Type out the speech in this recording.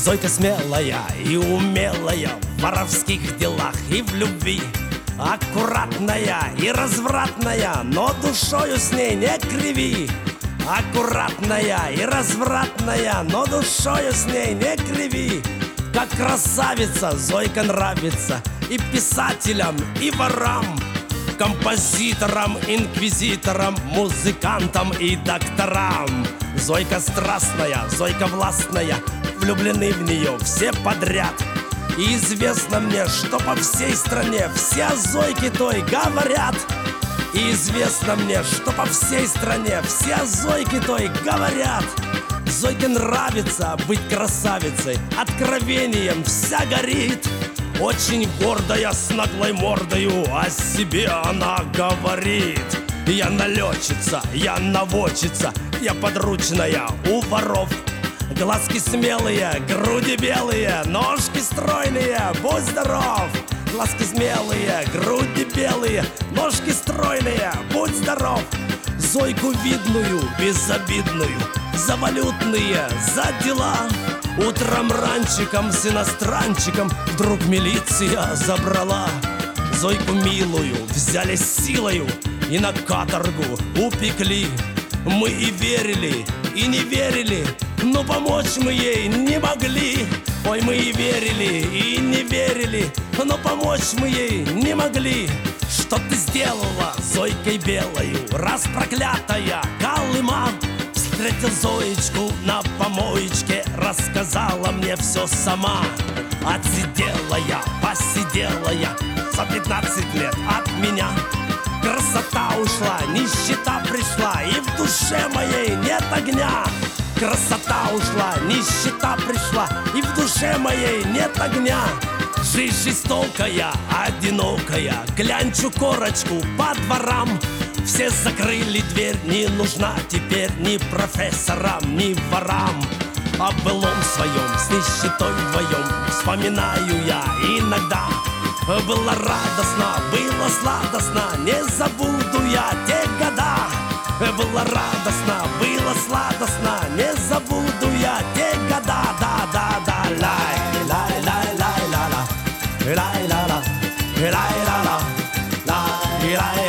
Зойка смелая и умелая в воровских делах и в любви. Аккуратная и развратная, но душою с ней не криви. Аккуратная и развратная, но душою с ней не криви. Как красавица Зойка нравится и писателям, и ворам, композиторам, инквизиторам, музыкантам и докторам. Зойка страстная, Зойка властная, влюблены в нее все подряд. И известно мне, что по всей стране все о Зойке той говорят. И известно мне, что по всей стране все о Зойке той говорят. Зойке нравится быть красавицей, откровением вся горит. Очень гордая, с наглой мордою о себе она говорит. Я налетчица, я наводчица, я подручная у воров. Глазки смелые, груди белые, ножки стройные, будь здоров. Глазки смелые, груди белые, ножки стройные, будь здоров. Зойку видную, безобидную, за валютные, за дела. Утром ранчиком с иностранчиком вдруг милиция забрала. Зойку милую взяли силою и на каторгу упекли. Мы и верили, и не верили, но помочь мы ей не могли. Ой, мы и верили, и не верили, но помочь мы ей не могли. Что ты сделала Зойкой белою, раз проклятая Колыма? Встретил Зоечку на помоечке, рассказала мне все сама. Отсидела я, посидела я за 15 лет от меня. Красота ушла, нищета пришла, и в душе моей нет огня. Красота ушла, нищета пришла, и в душе моей нет огня. Жизнь жестокая, одинокая, клянчу корочку по дворам. Все закрыли дверь, не нужна теперь ни профессорам, ни ворам. О былом своем с нищетой вдвоем вспоминаю я иногда. Было радостно, было сладостно, не забуду я те года. Было радостно, было сладостно, не забуду я те года. Да, лай, лай, лай, лай, ла, ла, лай, ла, ла, лай, ла, ла, лай, лай.